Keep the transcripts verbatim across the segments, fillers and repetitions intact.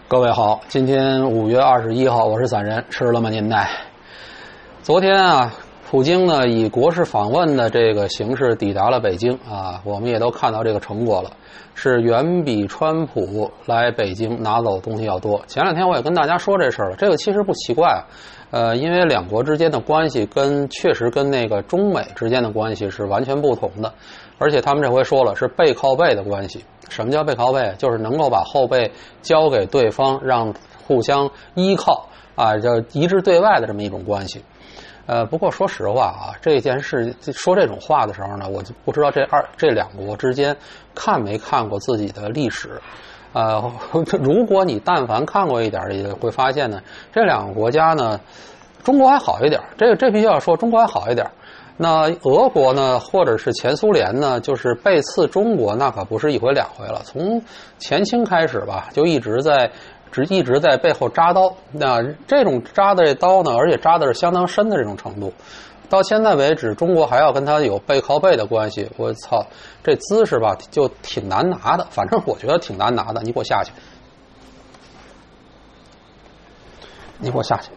各位好，今天五月二十一号，我是散人，吃了吗您呢？昨天啊，普京呢以国事访问的这个形式抵达了北京啊，我们也都看到这个成果了，是远比川普来北京拿走的东西要多。前两天我也跟大家说这事儿了，这个其实不奇怪啊，呃，因为两国之间的关系跟确实跟那个中美之间的关系是完全不同的，而且他们这回说了是背靠背的关系。什么叫背靠背？就是能够把后背交给对方，让互相依靠啊，就一致对外的这么一种关系。呃，不过说实话啊，这件事说这种话的时候呢，我就不知道这二这两国之间看没看过自己的历史。呃，如果你但凡看过一点，也会发现呢，这两个国家呢，中国还好一点，这个这必须要说，中国还好一点。那俄国呢，或者是前苏联呢，就是背刺中国，那可不是一回两回了。从前清开始吧，就一直在只一直在背后扎刀。那这种扎的这刀呢，而且扎的是相当深的这种程度。到现在为止，中国还要跟他有背靠背的关系，我操，这姿势吧就挺难拿的。反正我觉得挺难拿的。你给我下去，你给我下去。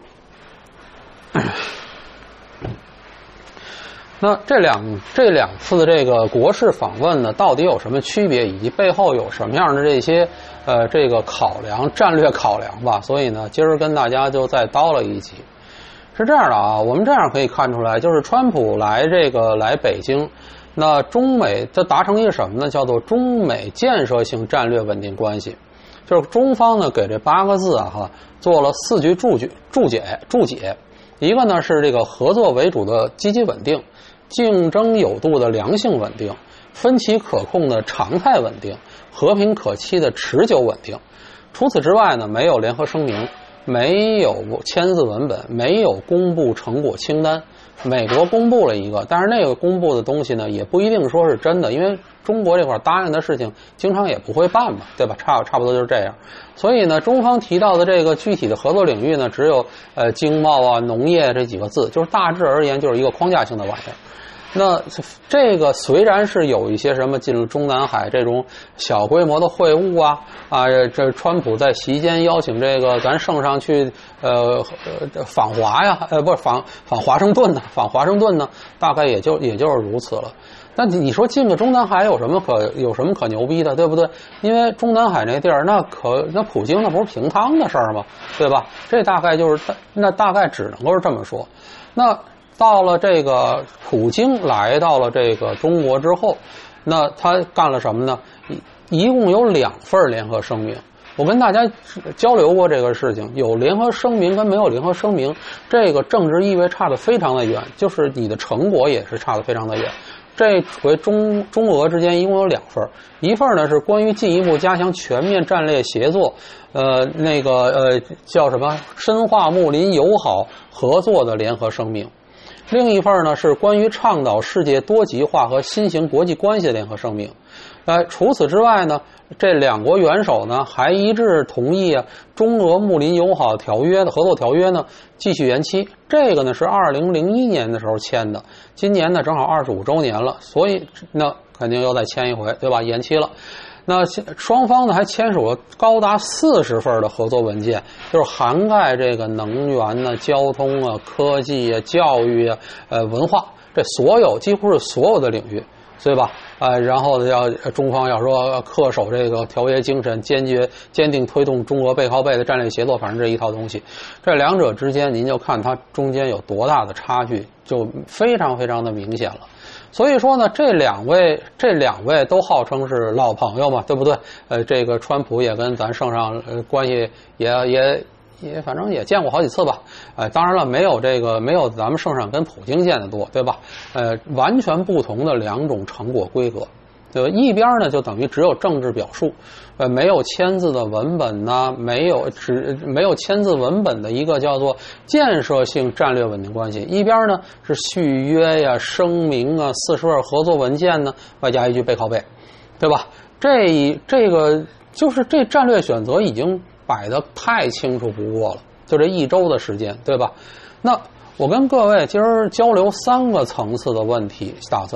那这两这两次的这个国事访问呢，到底有什么区别，以及背后有什么样的这些呃这个考量、战略考量吧？所以呢，今儿跟大家就再叨了一集。是这样的啊，我们这样可以看出来，就是川普来这个来北京，那中美这达成一个什么呢？叫做中美建设性战略稳定关系。就是中方呢给这八个字啊哈做了四句注解注解注解，一个呢是这个合作为主的积极稳定。竞争有度的良性稳定，分歧可控的常态稳定，和平可期的持久稳定。除此之外呢，没有联合声明，没有签字文本，没有公布成果清单。美国公布了一个，但是那个公布的东西呢，也不一定说是真的，因为中国这块答应的事情经常也不会办嘛，对吧？差差不多就是这样。所以呢，中方提到的这个具体的合作领域呢，只有呃经贸啊、农业这几个字，就是大致而言就是一个框架性的玩意儿。那这个虽然是有一些什么进入中南海这种小规模的会晤啊啊，这川普在席间邀请这个咱圣上去呃呃访华呀，呃不是访访华盛顿呢，访华盛顿呢，大概也就也就是如此了。那你说进个中南海有什么可有什么可牛逼的，对不对？因为中南海那地儿，那可那普京那不是平汤的事儿吗？对吧？这大概就是那大概只能够是这么说。那到了这个普京来到了这个中国之后，那他干了什么呢？一共有两份联合声明。我跟大家交流过这个事情，有联合声明跟没有联合声明，这个政治意味差得非常的远，就是你的成果也是差得非常的远。这回中中俄之间一共有两份，一份呢是关于进一步加强全面战略协作，呃，那个呃叫什么深化睦邻友好合作的联合声明。另一份呢是关于倡导世界多极化和新型国际关系的联合声明。呃，除此之外呢，这两国元首呢还一致同意啊，中俄睦邻友好条约的合作条约呢继续延期。这个呢是二零零一年的时候签的，今年呢正好二十五周年了，所以那肯定又再签一回，对吧？延期了。那双方呢还签署了高达四十份的合作文件，就是涵盖这个能源呢、交通啊、科技啊、教育啊、呃文化，这所有几乎是所有的领域，对吧？呃，然后呢，要中方要说恪守这个条约精神，坚决坚定推动中俄背靠背的战略协作，反正这一套东西，这两者之间您就看它中间有多大的差距，就非常非常的明显了。所以说呢，这两位这两位都号称是老朋友嘛，对不对？呃，这个川普也跟咱圣上呃关系也也也反正也见过好几次吧。呃，当然了，没有这个没有咱们圣上跟普京见得多，对吧？呃，完全不同的两种成果规格。对吧？一边呢就等于只有政治表述，呃，没有签字的文本呢，没有只没有签字文本的一个叫做建设性战略稳定关系。一边呢是续约呀、声明啊、四十份合作文件呢，外加一句背靠背，对吧？这这个就是这战略选择已经摆得太清楚不过了，就这一周的时间，对吧？那我跟各位今儿交流三个层次的问题，打算。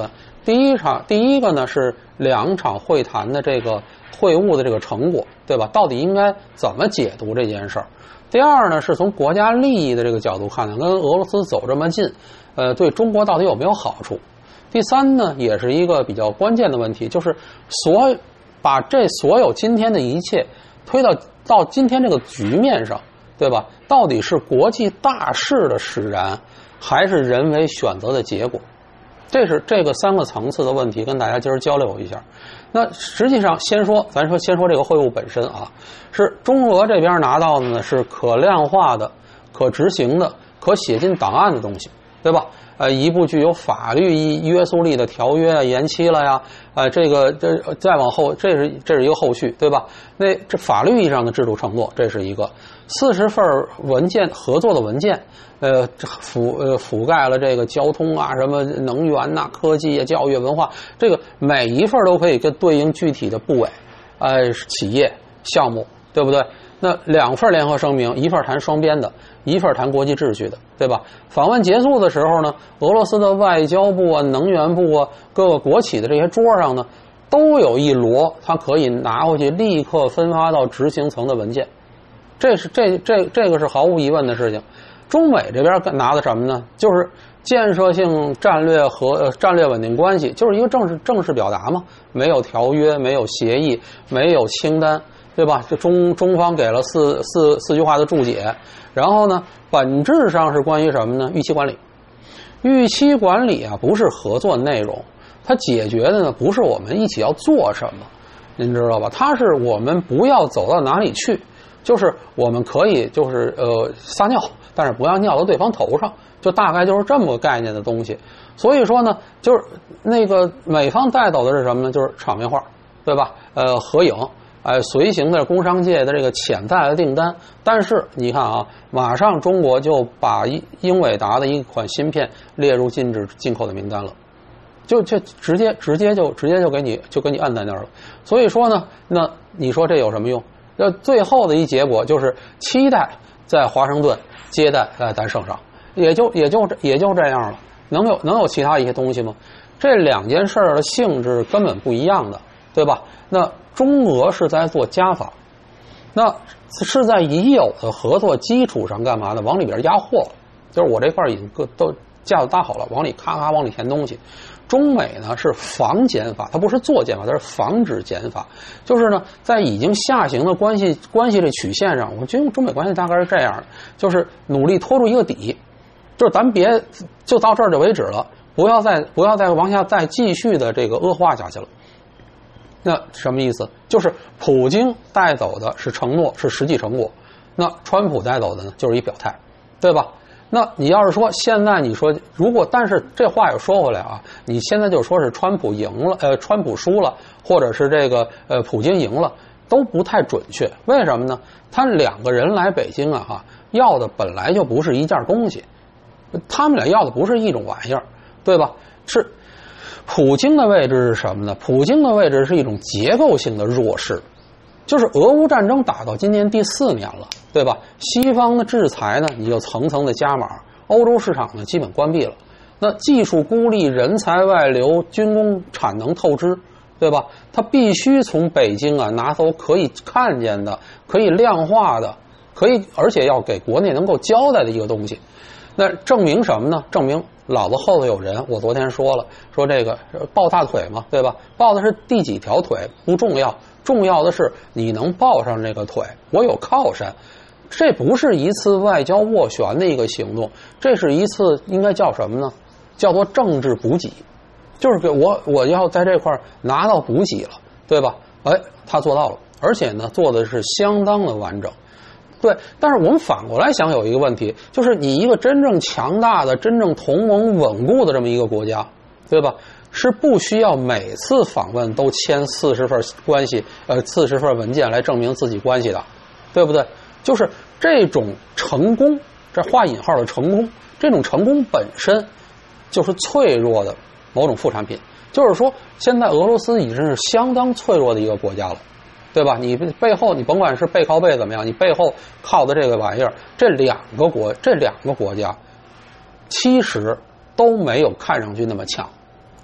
第一场，第一个呢是两场会谈的这个会晤的这个成果，对吧？到底应该怎么解读这件事儿？第二呢，是从国家利益的这个角度看呢，跟俄罗斯走这么近，呃，对中国到底有没有好处？第三呢，也是一个比较关键的问题，就是所把这所有今天的一切推到到今天这个局面上，对吧？到底是国际大势的使然，还是人为选择的结果？这是这个三个层次的问题，跟大家今儿交流一下。那实际上，先说咱说先说这个会晤本身啊，是中俄这边拿到的呢是可量化的、可执行的、可写进档案的东西，对吧？呃，一部具有法律约束力的条约啊，延期了呀，呃，这个这再往后，这是这是一个后续，对吧？那这法律意义上的制度承诺，这是一个四十份文件合作的文件，呃，覆呃覆盖了这个交通啊、什么能源呐、科技啊、教育、文化，这个每一份都可以跟对应具体的部委、呃企业项目，对不对？那两份联合声明，一份谈双边的，一份谈国际秩序的，对吧？访问结束的时候呢，俄罗斯的外交部啊、能源部啊、各个国企的这些桌上呢，都有一摞它可以拿回去立刻分发到执行层的文件。这是这这这个是毫无疑问的事情。中美这边拿的什么呢？就是建设性战略和、呃、战略稳定关系，就是一个正式正式表达嘛，没有条约，没有协议，没有清单。对吧？这中中方给了四四四句话的注解，然后呢，本质上是关于什么呢？预期管理。预期管理啊，不是合作内容，它解决的呢不是我们一起要做什么，您知道吧？它是我们不要走到哪里去，就是我们可以就是呃撒尿，但是不要尿到对方头上，就大概就是这么个概念的东西。所以说呢，就是那个美方带走的是什么呢？就是场面话，对吧？呃，合影。哎，随行的工商界的这个潜在的订单，但是你看啊，马上中国就把英伟达的一款芯片列入禁止进口的名单了，就就直接直接就直接就给你就给你按在那儿了。所以说呢，那你说这有什么用？那最后的一结果就是期待在华盛顿接待呃咱圣上，也就也就也就这样了。能有能有其他一些东西吗？这两件事儿的性质根本不一样的，对吧？那中俄是在做加法，那是在已有的合作基础上干嘛呢？往里边压货，就是我这块已经都架子搭好了，往里咔咔往里填东西。中美呢是防减法，它不是做减法，它是防止减法。就是呢，在已经下行的关系关系这曲线上，我觉得中美关系大概是这样的，就是努力拖住一个底，就是咱别就到这儿就为止了，不要再不要再往下再继续的这个恶化下去了。那什么意思？就是普京带走的是承诺，是实际成果。那川普带走的呢，就是一表态，对吧？那你要是说现在你说如果，但是这话又说回来啊，你现在就说是川普赢了，呃，川普输了，或者是这个呃普京赢了，都不太准确。为什么呢？他两个人来北京啊，哈，要的本来就不是一件东西，他们俩要的不是一种玩意儿，对吧？是。普京的位置是什么呢？普京的位置是一种结构性的弱势，就是俄乌战争打到今年第四年了，对吧？西方的制裁呢，你就层层的加码，欧洲市场呢基本关闭了，那技术孤立、人才外流、军工产能透支，对吧？它必须从北京啊拿走可以看见的、可以量化的、可以而且要给国内能够交代的一个东西。那证明什么呢？证明老子后头有人。我昨天说了，说这个抱大腿嘛，对吧？抱的是第几条腿不重要，重要的是你能抱上这个腿，我有靠山。这不是一次外交斡旋的一个行动，这是一次应该叫什么呢？叫做政治补给，就是给我我要在这块拿到补给了，对吧？哎，他做到了，而且呢做的是相当的完整。对，但是我们反过来想有一个问题，就是你一个真正强大的、真正同盟稳固的这么一个国家，对吧？是不需要每次访问都签四十份关系，呃，四十份文件来证明自己关系的，对不对？就是这种成功，这画引号的成功，这种成功本身就是脆弱的某种副产品。就是说，现在俄罗斯已经是相当脆弱的一个国家了。对吧？你背后你甭管是背靠背怎么样，你背后靠的这个玩意儿，这两个国这两个国家其实都没有看上去那么强，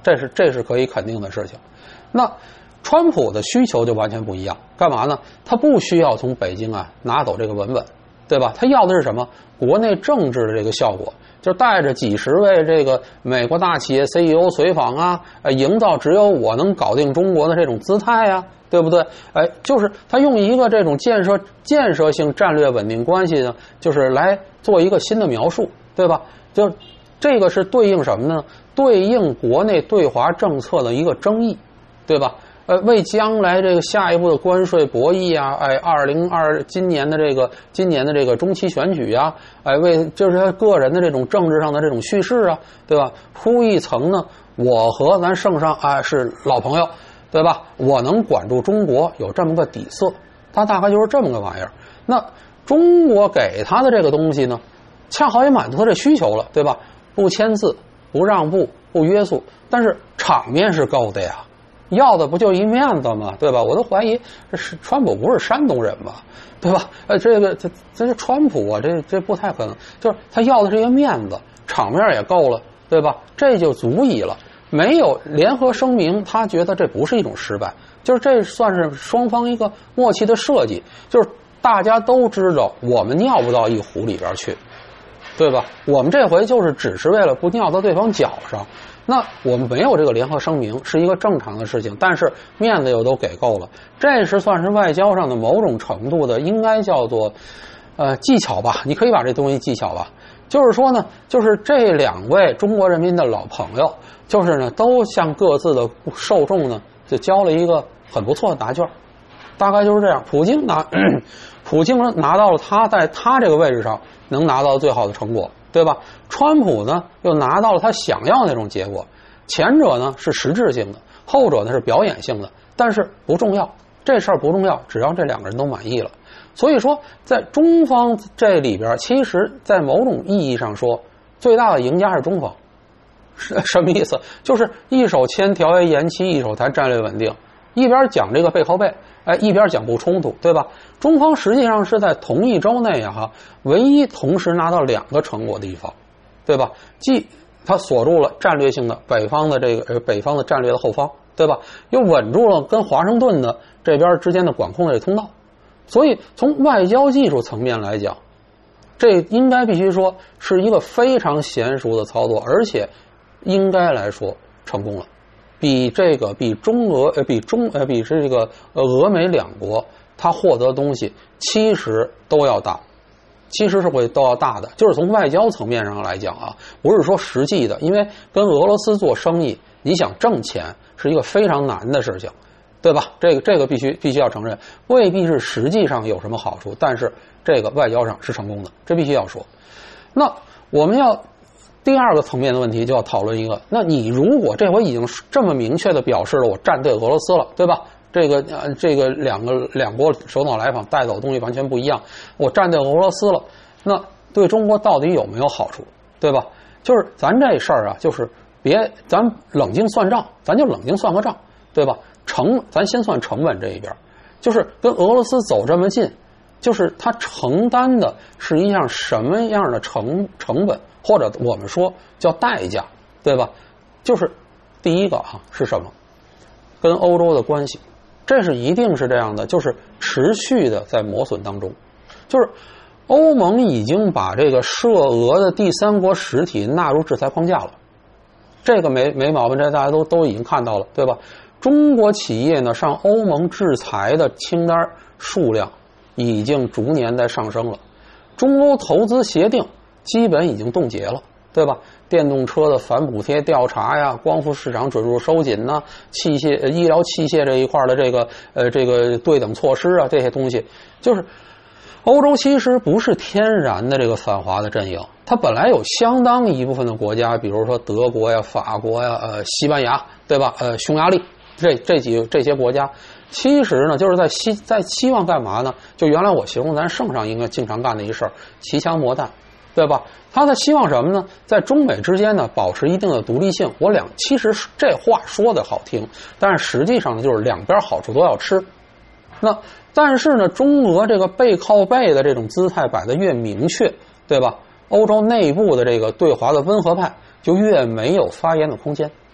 这是这是可以肯定的事情。那川普的需求就完全不一样，干嘛呢？他不需要从北京啊拿走这个文本，对吧？他要的是什么？国内政治的这个效果，就带着几十位这个美国大企业 C E O 随访啊，呃，营造只有我能搞定中国的这种姿态啊，对不对？哎，就是他用一个这种建设建设性战略稳定关系呢，就是来做一个新的描述，对吧？就这个是对应什么呢？对应国内对华政策的一个争议，对吧？呃，为将来这个下一步的关税博弈啊，哎，二零二今年的这个今年的这个中期选举啊，哎，为就是他个人的这种政治上的这种叙事啊，对吧？铺一层呢，我和咱圣上啊是老朋友，对吧？我能管住中国，有这么个底色，他大概就是这么个玩意儿。那中国给他的这个东西呢，恰好也满足他这需求了，对吧？不签字，不让步，不约束，但是场面是够的呀。要的不就一面子吗？对吧？我都怀疑这是川普不是山东人吧？对吧？呃，这个这这是川普啊，这这不太可能。就是他要的是一个面子，场面也够了，对吧？这就足以了。没有联合声明，他觉得这不是一种失败，就是这算是双方一个默契的设计，就是大家都知道我们尿不到一壶里边去，对吧？我们这回就是只是为了不尿到对方脚上。那我们没有这个联合声明是一个正常的事情，但是面子又都给够了，这是算是外交上的某种程度的，应该叫做呃技巧吧，你可以把这东西技巧吧。就是说呢，就是这两位中国人民的老朋友，就是呢都向各自的受众呢就交了一个很不错的答卷，大概就是这样。普京拿普京拿到了他在他这个位置上能拿到最好的成果，对吧？川普呢又拿到了他想要的那种结果，前者呢是实质性的，后者呢是表演性的，但是不重要，这事儿不重要，只要这两个人都满意了。所以说在中方这里边，其实在某种意义上说，最大的赢家是中方。是什么意思？就是一手签条约延期，一手谈战略稳定，一边讲这个背靠背，哎，一边讲不冲突，对吧？中方实际上是在同一周内啊，哈，唯一同时拿到两个成果的一方，对吧？既他锁住了战略性的北方的这个呃北方的战略的后方，对吧？又稳住了跟华盛顿的这边之间的管控的通道。所以从外交技术层面来讲，这应该必须说是一个非常娴熟的操作，而且应该来说成功了。比这个比中俄呃比中呃比这个呃俄美两国他获得的东西其实都要大，其实是会都要大的。就是从外交层面上来讲啊，不是说实际的，因为跟俄罗斯做生意，你想挣钱是一个非常难的事情，对吧？这个这个必须必须要承认，未必是实际上有什么好处，但是这个外交上是成功的，这必须要说。那我们要第二个层面的问题就要讨论一个，那你如果这回已经这么明确的表示了我站队俄罗斯了，对吧？这个呃这个两个两国首脑来访带走的东西完全不一样，我站队俄罗斯了，那对中国到底有没有好处，对吧？就是咱这事儿啊，就是别咱冷静算账，咱就冷静算个账，对吧？成咱先算成本这一边，就是跟俄罗斯走这么近，就是它承担的是一样什么样的成成本，或者我们说叫代价，对吧？就是第一个啊是什么？跟欧洲的关系，这是一定是这样的，就是持续的在磨损当中。就是欧盟已经把这个涉俄的第三国实体纳入制裁框架了，这个没没毛病，这大家都都已经看到了，对吧？中国企业呢上欧盟制裁的清单数量已经逐年在上升了，中欧投资协定基本已经冻结了，对吧？电动车的反补贴调查呀，光伏市场准入收紧呐，器械、呃、医疗器械这一块的这个呃这个对等措施啊，这些东西，就是欧洲其实不是天然的这个反华的阵营，它本来有相当一部分的国家，比如说德国呀、法国呀、呃西班牙，对吧？呃匈牙利这这几这些国家，其实呢就是在希在期望干嘛呢？就原来我形容咱圣上应该经常干的一事儿，骑枪磨弹，对吧？他在希望什么呢？在中美之间呢保持一定的独立性。我两其实这话说的好听，但是实际上呢就是两边好处都要吃。那但是呢，中俄这个背靠背的这种姿态摆得越明确，对吧？欧洲内部的这个对华的温和派就越没有发言的空间。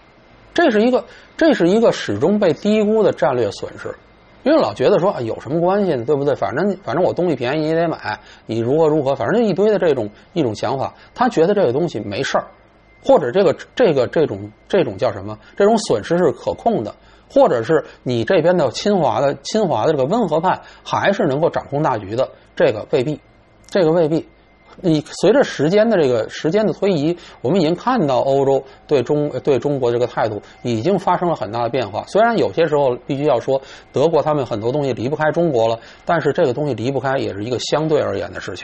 这是一个这是一个始终被低估的战略损失。因为老觉得说啊有什么关系呢，对不对？反正反正我东西便宜你得买，你如何如何，反正就一堆的这种一种想法。他觉得这个东西没事儿，或者这个这个这种这种叫什么？这种损失是可控的，或者是你这边的侵华的侵华的这个温和派还是能够掌控大局的，这个未必，这个未必。你随着时间的这个时间的推移，我们已经看到欧洲对中对中国这个态度已经发生了很大的变化。虽然有些时候必须要说德国他们很多东西离不开中国了，但是这个东西离不开也是一个相对而言的事情。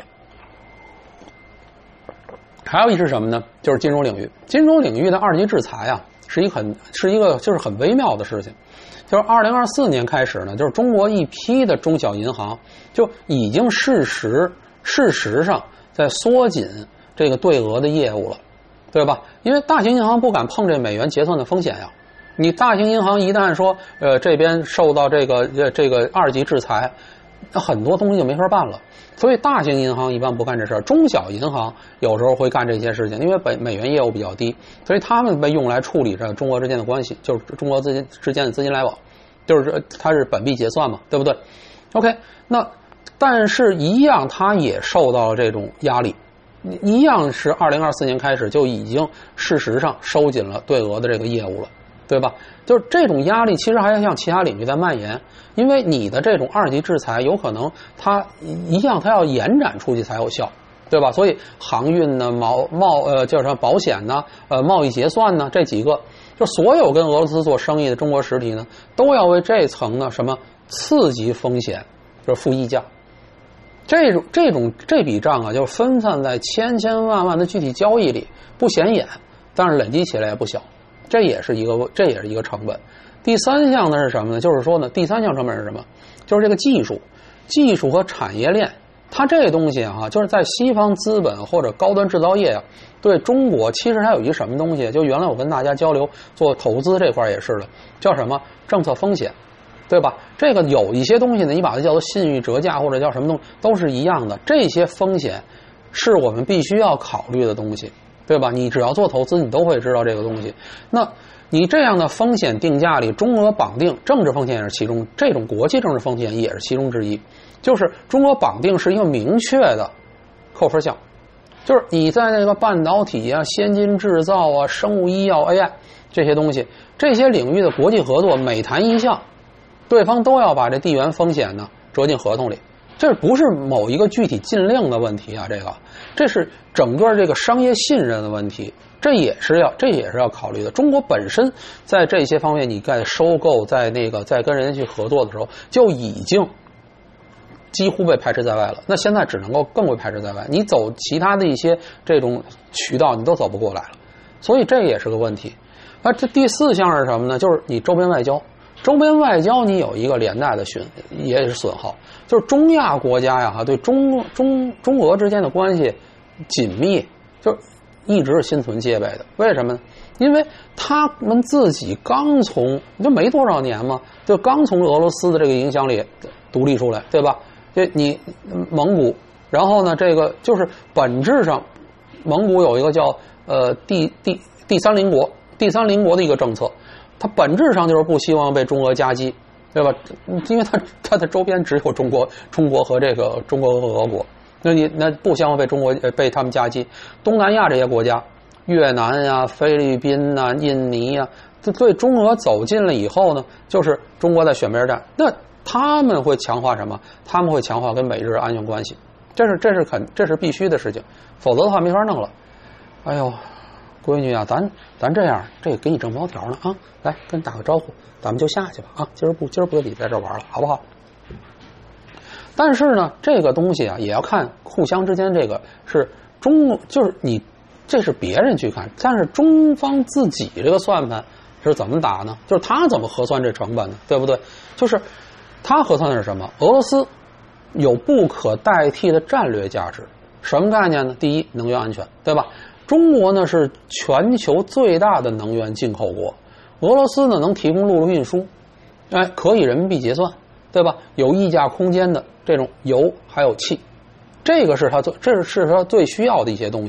还有一是什么呢？就是金融领域，金融领域的二级制裁啊，是一个很是一个就是很微妙的事情。就是二零二四年开始呢，就是中国一批的中小银行就已经事实事实上在缩紧这个对俄的业务了，对吧？因为大型银行不敢碰这美元结算的风险呀。你大型银行一旦说，呃，这边受到这个呃这个二级制裁，那很多东西就没法办了。所以大型银行一般不干这事儿，中小银行有时候会干这些事情，因为北美元业务比较低，所以他们被用来处理着中国之间的关系，就是中国资金之间的资金来往，就是它是本币结算嘛，对不对 ？OK， 那。但是，一样，它也受到了这种压力，一样是二零二四年开始就已经事实上收紧了对俄的这个业务了，对吧？就是这种压力，其实还要向其他领域在蔓延，因为你的这种二级制裁有可能它一样，它要延展出去才有效，对吧？所以航运呢、贸贸呃叫什么保险呢、呃贸易结算呢，这几个就所有跟俄罗斯做生意的中国实体呢，都要为这层呢什么次级风险就是付溢价。这种这种这笔账啊，就分散在千千万万的具体交易里，不显眼，但是累积起来也不小，这也是一个这也是一个成本。第三项呢是什么呢？就是说呢，第三项成本是什么？就是这个技术、技术和产业链。它这个东西啊，就是在西方资本或者高端制造业啊，对中国其实还有一什么东西？就原来我跟大家交流做投资这块也是的，叫什么政策风险。对吧？这个有一些东西呢，你把它叫做信誉折价或者叫什么东西，都是一样的。这些风险是我们必须要考虑的东西，对吧？你只要做投资，你都会知道这个东西。那你这样的风险定价里，中俄绑定政治风险也是其中，这种国际政治风险也是其中之一。就是中俄绑定是一个明确的扣分项，就是你在那个半导体啊、先进制造啊、生物医药、A I 这些东西，这些领域的国际合作，每谈一项。对方都要把这地缘风险呢折进合同里，这不是某一个具体禁令的问题啊，这个这是整个这个商业信任的问题，这也是要这也是要考虑的。中国本身在这些方面，你在收购，在那个在跟人家去合作的时候，就已经几乎被排斥在外了。那现在只能够更为排斥在外，你走其他的一些这种渠道，你都走不过来了，所以这也是个问题。那这第四项是什么呢？就是你周边外交。周边外交你有一个连带的损，也是损耗，就是中亚国家呀，哈，对中中中俄之间的关系紧密，就一直是心存戒备的。为什么呢？因为他们自己刚从就没多少年嘛，就刚从俄罗斯的这个影响里独立出来，对吧？这你蒙古，然后呢，这个就是本质上，蒙古有一个叫呃第第第三邻国第三邻国的一个政策。它本质上就是不希望被中俄夹击，对吧？因为它它的周边只有中国、中国和这个中国和俄国，那你那不希望被中国被他们夹击。东南亚这些国家，越南呀、啊、菲律宾呐、啊、印尼呀、啊，这对中俄走近了以后呢，就是中国在选边站。那他们会强化什么？他们会强化跟美日安全关系，这是这是肯这是必须的事情，否则的话没法弄了。哎呦。闺女啊，咱咱这样，这个给你正毛条呢啊，来跟你打个招呼，咱们就下去吧啊，今儿不今儿不跟你在这玩了，好不好？但是呢，这个东西啊，也要看互相之间这个是中，就是你这是别人去看，但是中方自己这个算盘是怎么打呢？就是他怎么核算这成本呢？对不对？就是他核算的是什么？俄罗斯有不可代替的战略价值，什么概念呢？第一，能源安全，对吧？中国呢是全球最大的能源进口国，俄罗斯呢能提供陆路运输，哎，可以人民币结算，对吧？有溢价空间的这种油还有气，这个是它最这是它最需要的一些东西。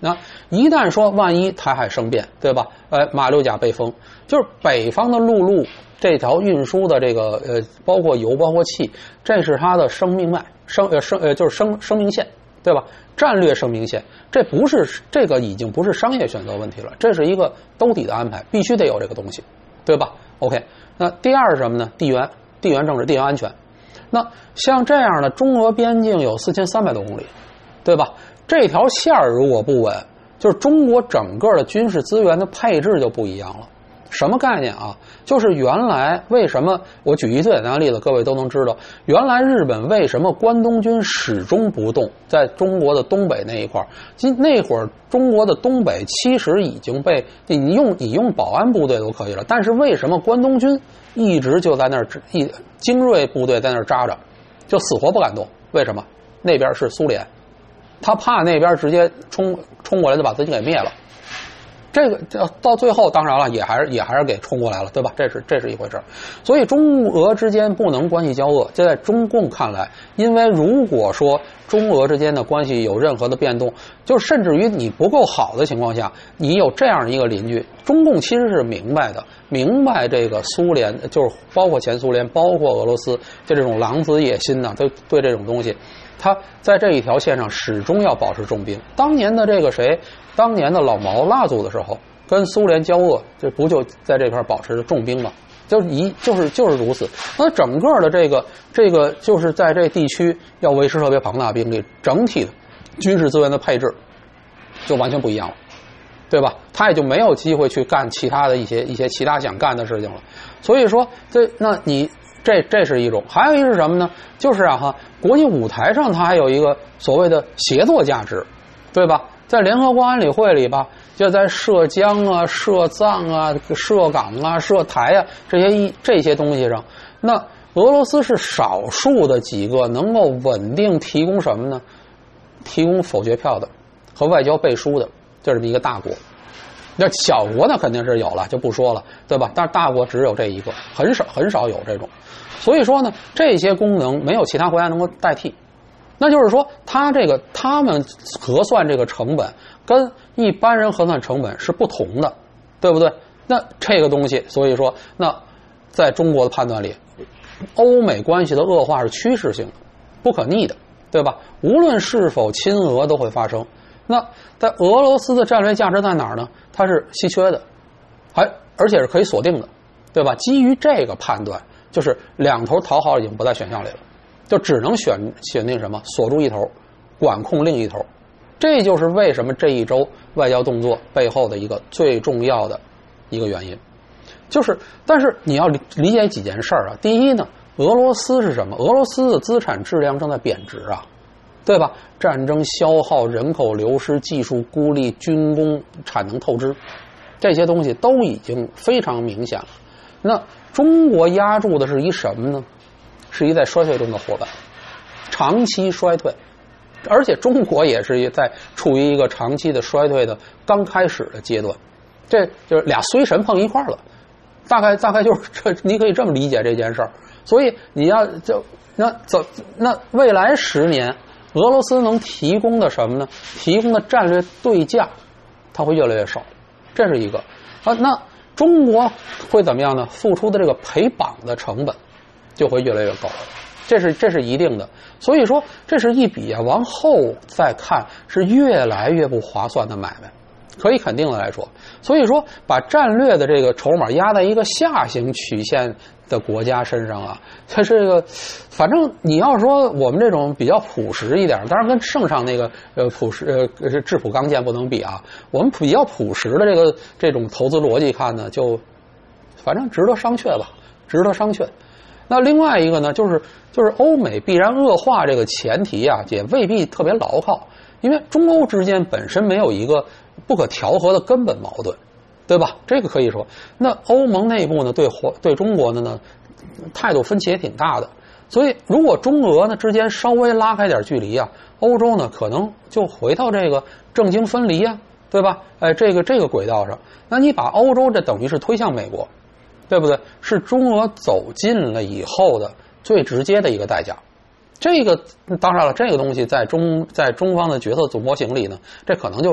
那一旦说万一台海生变，对吧？呃，马六甲被封，就是北方的陆路这条运输的这个呃，包括油，包括气，这是它的生命脉，生呃生呃就是生生命线，对吧？战略生命线，这不是这个已经不是商业选择问题了，这是一个兜底的安排，必须得有这个东西，对吧 ？OK， 那第二是什么呢？地缘、地缘政治、地缘安全。那像这样的中俄边境有四千三百多公里，对吧？这条线儿如果不稳，就是中国整个的军事资源的配置就不一样了。什么概念啊？就是原来为什么我举一最简单的例子，各位都能知道，原来日本为什么关东军始终不动，在中国的东北那一块儿，那会儿中国的东北其实已经被你用你用保安部队都可以了，但是为什么关东军一直就在那儿一精锐部队在那儿扎着，就死活不敢动？为什么？那边是苏联，他怕那边直接冲冲过来就把自己给灭了。这个到最后当然了，也还是也还是给冲过来了，对吧？这是这是一回事。所以中俄之间不能关系交恶，这在中共看来，因为如果说中俄之间的关系有任何的变动，就甚至于你不够好的情况下，你有这样一个邻居，中共其实是明白的，明白这个苏联，就是包括前苏联，包括俄罗斯，就这种狼子野心呢，对对这种东西，他在这一条线上始终要保持重兵。当年的这个谁？当年的老毛蜡族的时候，跟苏联交恶，这不就在这块保持着重兵吗？就是一就是就是如此。那整个的这个这个就是在这地区要维持特别庞大的兵力，整体的军事资源的配置就完全不一样了，对吧？他也就没有机会去干其他的一些一些其他想干的事情了。所以说，这那你这这是一种，还有一个是什么呢？就是啊哈，国际舞台上它还有一个所谓的协作价值，对吧？在联合国安理会里吧，就在涉疆啊、涉藏啊、涉港啊、涉台啊这些一这些东西上，那俄罗斯是少数的几个能够稳定提供什么呢？提供否决票的和外交背书的，这是一个大国。那小国呢肯定是有了，就不说了，对吧？但是大国只有这一个，很少很少有这种。所以说呢，这些功能没有其他国家能够代替。那就是说，他这个他们核算这个成本跟一般人核算成本是不同的，对不对？那这个东西，所以说，那在中国的判断里，欧美关系的恶化是趋势性的，不可逆的，对吧？无论是否亲俄都会发生。那在俄罗斯的战略价值在哪儿呢？它是稀缺的，还而且是可以锁定的，对吧？基于这个判断，就是两头讨好已经不在选项里了。就只能选选定什么，锁住一头，管控另一头，这就是为什么这一周外交动作背后的一个最重要的一个原因。就是，但是你要理解几件事儿啊。第一呢，俄罗斯是什么？俄罗斯的资产质量正在贬值啊，对吧？战争消耗、人口流失、技术孤立、军工产能透支，这些东西都已经非常明显了。那中国压住的是一什么呢？是一在衰退中的伙伴，长期衰退，而且中国也是在处于一个长期的衰退的刚开始的阶段，这就是俩衰神碰一块了，大概大概就是这，你可以这么理解这件事儿。所以你要就那走那未来十年，俄罗斯能提供的什么呢？提供的战略对价，它会越来越少，这是一个啊。那中国会怎么样呢？付出的这个陪绑的成本就会越来越高，这是这是一定的。所以说，这是一笔啊，往后再看是越来越不划算的买卖，可以肯定的来说。所以说，把战略的这个筹码压在一个下行曲线的国家身上啊，它这个，反正你要说我们这种比较朴实一点，当然跟圣上那个呃朴实呃是质朴刚健不能比啊。我们比较朴实的这个这种投资逻辑看呢，就反正值得商榷吧，值得商榷。那另外一个呢，就是就是欧美必然恶化这个前提啊，也未必特别牢靠，因为中欧之间本身没有一个不可调和的根本矛盾，对吧？这个可以说，那欧盟内部呢，对对中国的呢态度分歧也挺大的，所以如果中俄呢之间稍微拉开点距离啊，欧洲呢可能就回到这个政经分离啊，对吧？哎，这个这个轨道上，那你把欧洲这等于是推向美国。对不对？是中俄走近了以后的最直接的一个代价。这个当然了，这个东西在中在中方的决策组模型里呢，这可能就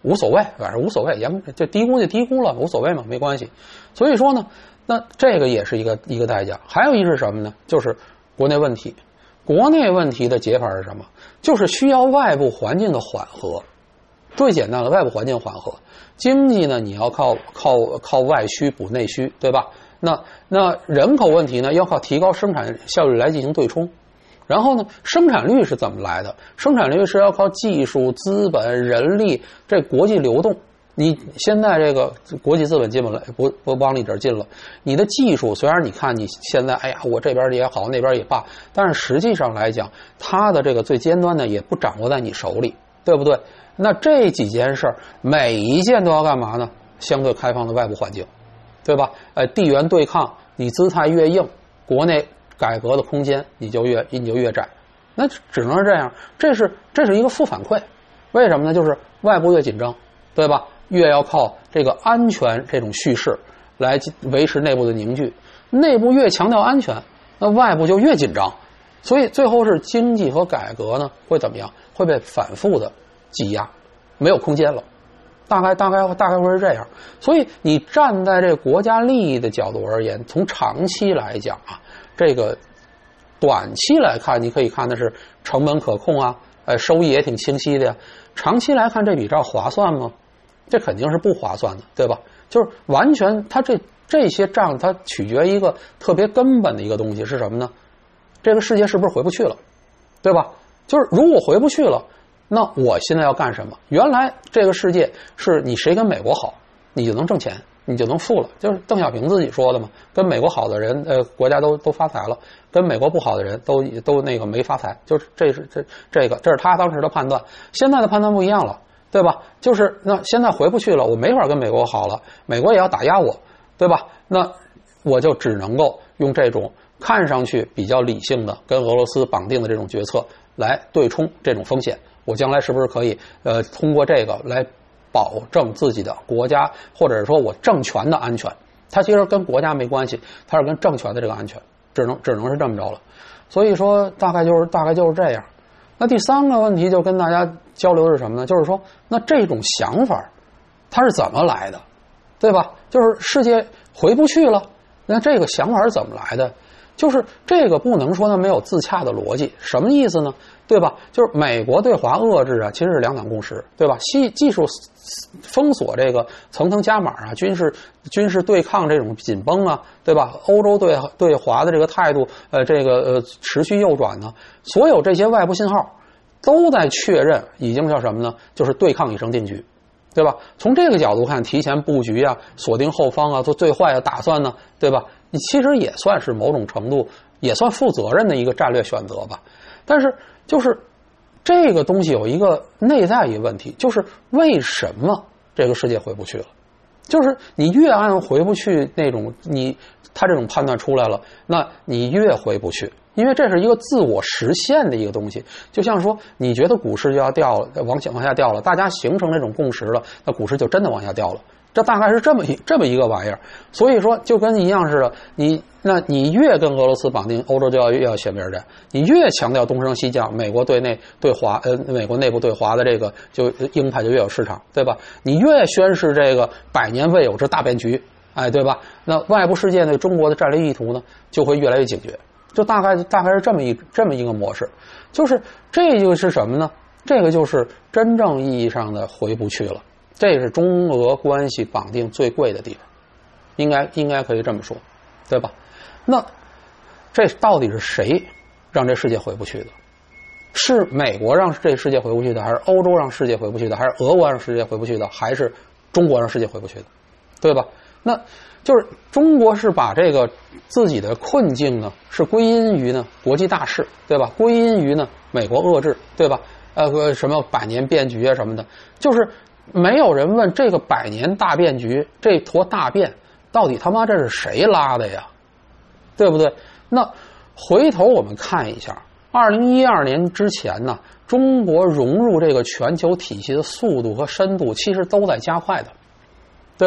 无所谓，反正无所谓，严就低估就低估了，无所谓嘛，没关系。所以说呢，那这个也是一个一个代价。还有一是什么呢？就是国内问题。国内问题的解法是什么？就是需要外部环境的缓和。最简单的外部环境缓和，经济呢你要靠靠靠外需补内需，对吧？那那人口问题呢要靠提高生产效率来进行对冲。然后呢，生产率是怎么来的？生产率是要靠技术、资本、人力，这国际流动。你现在这个国际资本进不来，不不往你这儿进了。你的技术虽然你看你现在，哎呀，我这边也好，那边也罢，但是实际上来讲，它的这个最尖端的也不掌握在你手里，对不对？那这几件事儿，每一件都要干嘛呢？相对开放的外部环境，对吧？呃，地缘对抗，你姿态越硬，国内改革的空间你就越你就越窄，那只能是这样。这是这是一个负反馈，为什么呢？就是外部越紧张，对吧？越要靠这个安全这种叙事来维持内部的凝聚，内部越强调安全，那外部就越紧张，所以最后是经济和改革呢会怎么样？会被反复的挤压，没有空间了。大概大概大概会是这样。所以你站在这个国家利益的角度而言，从长期来讲啊，这个短期来看，你可以看的是成本可控啊，呃，收益也挺清晰的呀。长期来看，这笔账划算吗？这肯定是不划算的，对吧？就是完全，它这这些账，它取决于一个特别根本的一个东西是什么呢？这个世界是不是回不去了，对吧？就是如果回不去了，那我现在要干什么？原来这个世界是你谁跟美国好，你就能挣钱，你就能富了，就是邓小平自己说的嘛。跟美国好的人，呃，国家都都发财了；跟美国不好的人都都那个没发财。就是这是这这个，这是他当时的判断。现在的判断不一样了。对吧？就是那现在回不去了，我没法跟美国好了，美国也要打压我，对吧？那我就只能够用这种看上去比较理性的跟俄罗斯绑定的这种决策来对冲这种风险。我将来是不是可以呃通过这个来保证自己的国家或者是说我政权的安全？它其实跟国家没关系，它是跟政权的这个安全，只能只能是这么着了。所以说大概就是大概就是这样。那第三个问题就跟大家交流是什么呢？就是说，那这种想法它是怎么来的，对吧？就是世界回不去了，那这个想法是怎么来的？就是这个不能说它没有自洽的逻辑，什么意思呢？对吧？就是美国对华遏制啊，其实是两党共识，对吧？技技术封锁这个层层加码啊，军事军事对抗这种紧绷啊，对吧？欧洲对对华的这个态度，呃，这个呃持续右转呢，所有这些外部信号都在确认，已经叫什么呢？就是对抗已成定局，对吧？从这个角度看，提前布局啊，锁定后方啊，做最坏的打算呢，对吧？你其实也算是某种程度，也算负责任的一个战略选择吧。但是就是这个东西有一个内在一个问题，就是为什么这个世界回不去了？就是你越按回不去那种，你他这种判断出来了，那你越回不去，因为这是一个自我实现的一个东西。就像说，你觉得股市就要掉了，往往下掉了，大家形成这种共识了，那股市就真的往下掉了。这大概是这么一这么一个玩意儿。所以说，就跟一样似的，你那你越跟俄罗斯绑定，欧洲就要越要选边站；你越强调东升西降，美国对内对华呃美国内部对华的这个就鹰派就越有市场，对吧？你越宣示这个百年未有之大变局，哎，对吧？那外部世界对中国的战略意图呢，就会越来越警觉。就大概大概是这么一这么一个模式。就是这就是什么呢？这个就是真正意义上的回不去了。这是中俄关系绑定最贵的地方，应该应该可以这么说，对吧？那这到底是谁让这世界回不去的？是美国让这世界回不去的，还是欧洲让世界回不去的，还是俄国让世界回不去的，还是中国让世界回不去的，对吧？那就是中国是把这个自己的困境呢，是归因于呢国际大势，对吧？归因于呢美国遏制，对吧？呃，什么百年变局啊什么的，就是没有人问这个百年大变局，这坨大便到底他妈这是谁拉的呀？对不对？那回头我们看一下，二零一二年之前呢，中国融入这个全球体系的速度和深度其实都在加快的，对吧？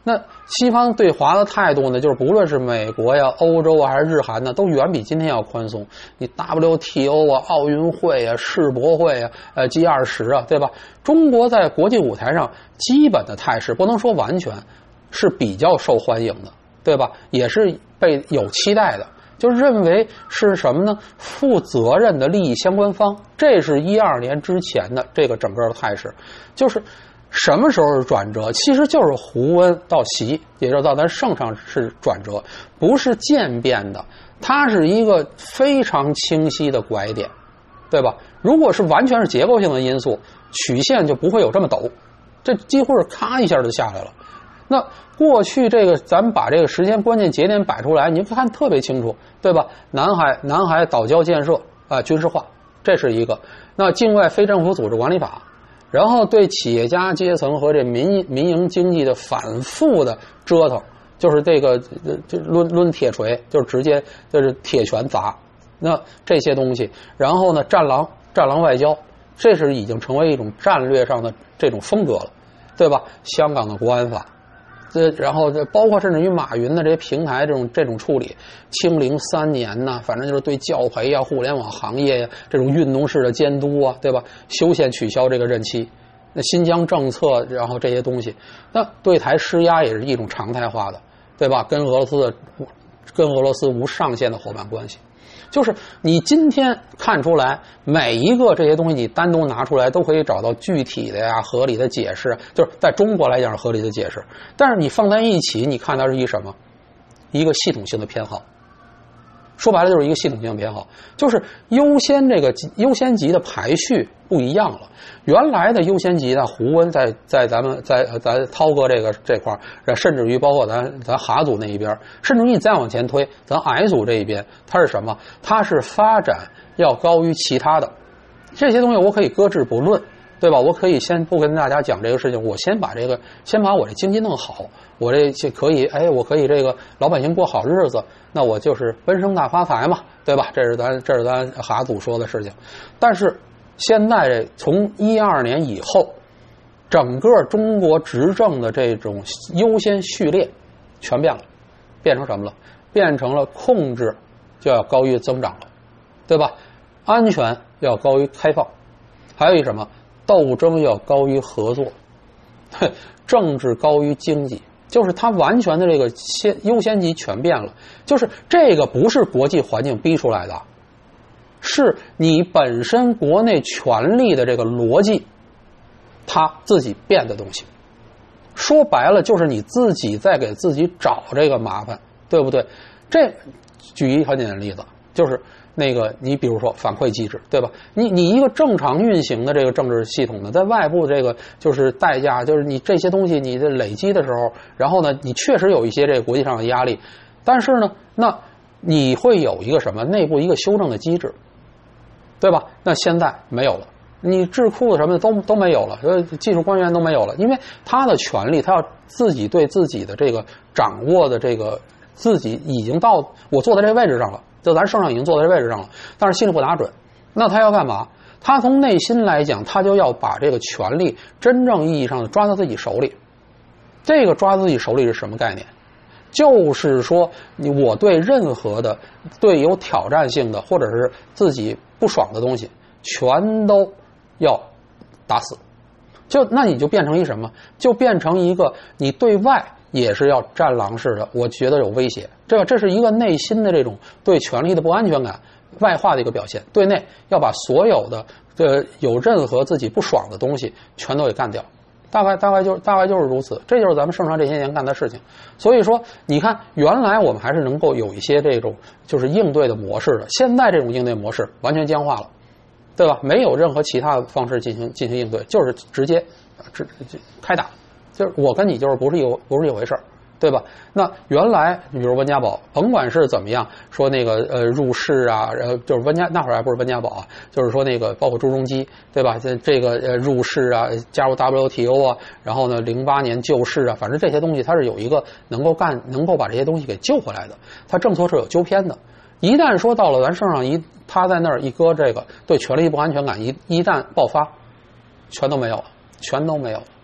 那西方对华的态度呢，就是不论是美国呀、欧洲啊还是日韩呢，都远比今天要宽松。你 W T O 啊、奥运会啊、世博会啊、呃 G 二十啊，对吧？中国在国际舞台上基本的态势，不能说完全，是比较受欢迎的，对吧？也是被有期待的。就认为是什么呢？负责任的利益相关方，这是一二年之前的这个整个的态势。就是什么时候是转折？其实就是胡温到习，也就是到咱圣上是转折，不是渐变的，它是一个非常清晰的拐点，对吧？如果是完全是结构性的因素，曲线就不会有这么陡，这几乎是咔一下就下来了。那过去这个，咱们把这个时间关键节点摆出来，你看特别清楚，对吧？南海南海岛礁建设啊、呃，军事化，这是一个。那境外非政府组织管理法，然后对企业家阶层和这民民营经济的反复的折腾，就是这个就抡抡铁锤，就是直接就是铁拳砸。那这些东西，然后呢，战狼战狼外交，这是已经成为一种战略上的这种风格了，对吧？香港的国安法。这然后这包括甚至于马云的这些平台这种这种处理，清零三年呢，反正就是对教培啊、互联网行业呀、啊、这种运动式的监督啊，对吧？修宪取消这个任期，那新疆政策，然后这些东西，那对台施压也是一种常态化的，对吧？跟俄罗斯的跟俄罗斯无上限的伙伴关系。就是你今天看出来每一个这些东西，你单独拿出来都可以找到具体的呀、合理的解释，就是在中国来讲是合理的解释。但是你放在一起，你看到是一什么？一个系统性的偏好。说白了就是一个系统性的偏好，就是优先这个优先级的排序不一样了。原来的优先级呢，胡温在在咱们在咱涛哥这个这块儿，甚至于包括咱咱哈组那一边，甚至于你再往前推，咱矮组这一边，它是什么？它是发展要高于其他的这些东西，我可以搁置不论，对吧？我可以先不跟大家讲这个事情，我先把这个先把我这经济弄好，我这可以哎，我可以这个老百姓过好日子，那我就是奔生大发财嘛，对吧？这是咱这是咱哈组说的事情。但是现在这从一二年以后，整个中国执政的这种优先序列全变了，变成什么了？变成了控制就要高于增长了，对吧？安全要高于开放，还有一什么？斗争要高于合作，政治高于经济，就是它完全的这个先优先级全变了。就是这个不是国际环境逼出来的，是你本身国内权力的这个逻辑，它自己变的东西。说白了就是你自己在给自己找这个麻烦，对不对？这举一个很简单的例子，就是那个你比如说反馈机制，对吧？你你一个正常运行的这个政治系统呢，在外部这个就是代价，就是你这些东西你的累积的时候，然后呢，你确实有一些这个国际上的压力，但是呢，那你会有一个什么内部一个修正的机制，对吧？那现在没有了，你智库什么的都都没有了，呃，技术官员都没有了，因为他的权利，他要自己对自己的这个掌握的这个自己已经到我坐在这个位置上了。就咱圣上已经坐在这位置上了，但是心里不打准，那他要干嘛？他从内心来讲，他就要把这个权力真正意义上的抓到自己手里。这个抓自己手里是什么概念？就是说，你我对任何的对有挑战性的或者是自己不爽的东西，全都要打死。就那你就变成一什么？就变成一个你对外也是要战狼式的，我觉得有威胁，这个这是一个内心的这种对权力的不安全感外化的一个表现。对内要把所有的呃有任何自己不爽的东西全都给干掉，大概大概就大概就是如此。这就是咱们圣上这些年干的事情。所以说，你看原来我们还是能够有一些这种就是应对的模式的，现在这种应对模式完全僵化了，对吧？没有任何其他的方式进行进行应对，就是直接直开打。就是我跟你就是不是一不是一回事儿，对吧？那原来比如温家宝，甭管是怎么样说那个呃入世啊，呃就是温家那会儿还不是温家宝啊，就是说那个包括朱镕基，对吧？这这个呃入世啊，加入 W T O 啊，然后呢零八年救市啊，反正这些东西它是有一个能够干能够把这些东西给救回来的，它政策是有纠偏的。一旦说到了咱圣上一他在那儿一搁这个对权力不安全感一一旦爆发，全都没有了，全都没有了。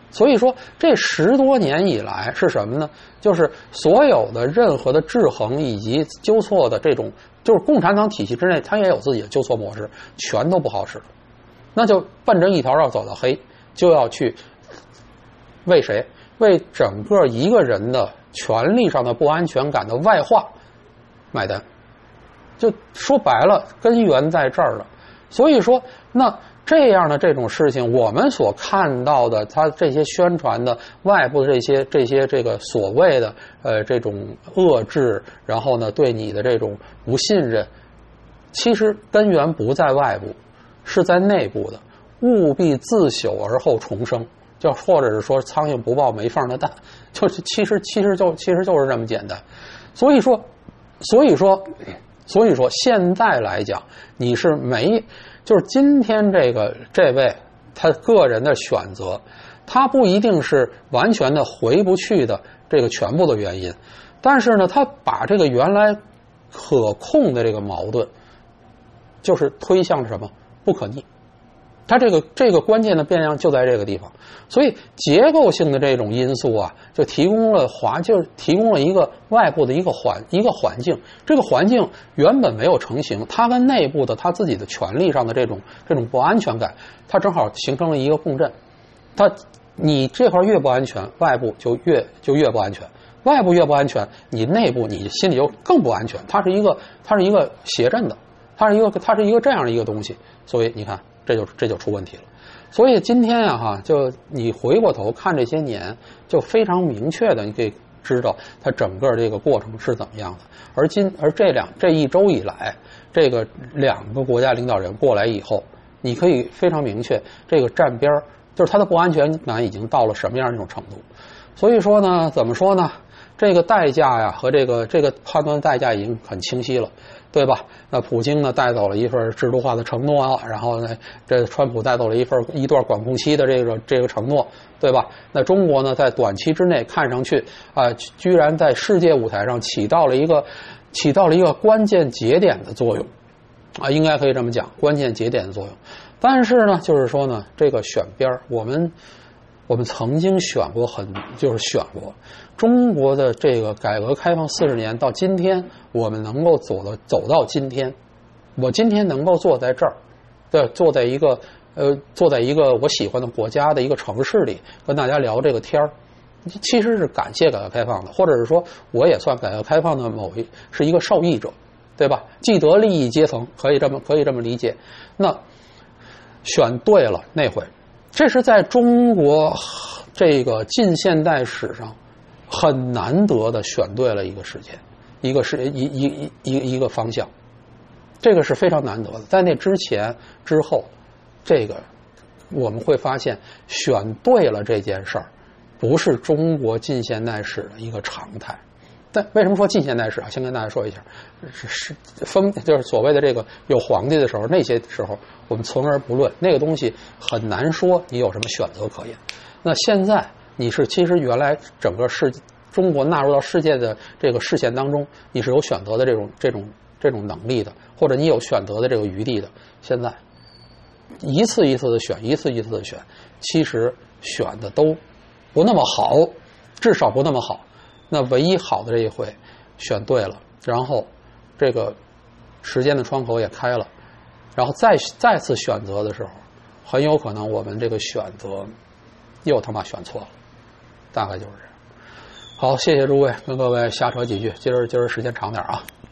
所以说，这十多年以来是什么呢？就是所有的任何的制衡以及纠错的这种，就是共产党体系之内，它也有自己的纠错模式，全都不好使。那就奔着一条要走到黑，就要去为谁？为整个一个人的权利上的不安全感的外化买单。就说白了，根源在这儿了。所以说，那这样的这种事情，我们所看到的，他这些宣传的外部的这些这些这个所谓的呃这种遏制，然后呢对你的这种不信任，其实根源不在外部，是在内部的。务必自朽而后重生，就或者是说苍蝇不抱没缝的蛋，就是其实其实就其实就是这么简单。所以说，所以说。所以说，现在来讲，你是没，就是今天这个这位他个人的选择，他不一定是完全的回不去的这个全部的原因，但是呢，他把这个原来可控的这个矛盾，就是推向什么不可逆。它这个这个关键的变量就在这个地方，所以结构性的这种因素啊，就提供了华，就是提供了一个外部的一个环一个环境。这个环境原本没有成型，它跟内部的它自己的权利上的这种这种不安全感，它正好形成了一个共振。它你这块越不安全，外部就越就越不安全，外部越不安全，你内部你心里就更不安全。它是一个它是一个谐振的，它是一个它是一个这样的一个东西。所以你看。这就这就出问题了，所以今天啊哈，就你回过头看这些年，就非常明确的，你可以知道它整个这个过程是怎么样的。而今而这两这一周以来，这个两个国家领导人过来以后，你可以非常明确，这个站边就是它的不安全感已经到了什么样的一种程度。所以说呢，怎么说呢？这个代价呀和这个这个判断代价已经很清晰了。对吧？那普京呢带走了一份制度化的承诺啊，然后呢，这川普带走了一份一段管控期的这个这个承诺，对吧？那中国呢，在短期之内看上去啊、呃，居然在世界舞台上起到了一个起到了一个关键节点的作用啊，应该可以这么讲，关键节点的作用。但是呢，就是说呢，这个选边我们。我们曾经选过很，就是选过中国的这个改革开放四十年到今天，我们能够走到走到今天，我今天能够坐在这儿，对，坐在一个呃，坐在一个我喜欢的国家的一个城市里，跟大家聊这个天儿，其实是感谢改革开放的，或者是说我也算改革开放的某一是一个受益者，对吧？既得利益阶层可以这么可以这么理解。那选对了那回。这是在中国这个近现代史上很难得的选对了一个时间，一个是一一一一个方向，这个是非常难得的。在那之前之后，这个我们会发现选对了这件事儿，不是中国近现代史的一个常态。但为什么说近现代史啊？先跟大家说一下，是是封就是所谓的这个有皇帝的时候，那些时候我们存而不论，那个东西很难说你有什么选择可言。那现在你是其实原来整个世中国纳入到世界的这个视线当中，你是有选择的这种这种这种能力的，或者你有选择的这个余地的。现在一次一次的选，一次一次的选，其实选的都不那么好，至少不那么好。那唯一好的这一回选对了，然后这个时间的窗口也开了，然后再再次选择的时候，很有可能我们这个选择又他妈选错了，大概就是这样。好，谢谢诸位，跟各位瞎扯几句，今儿今儿时间长点啊。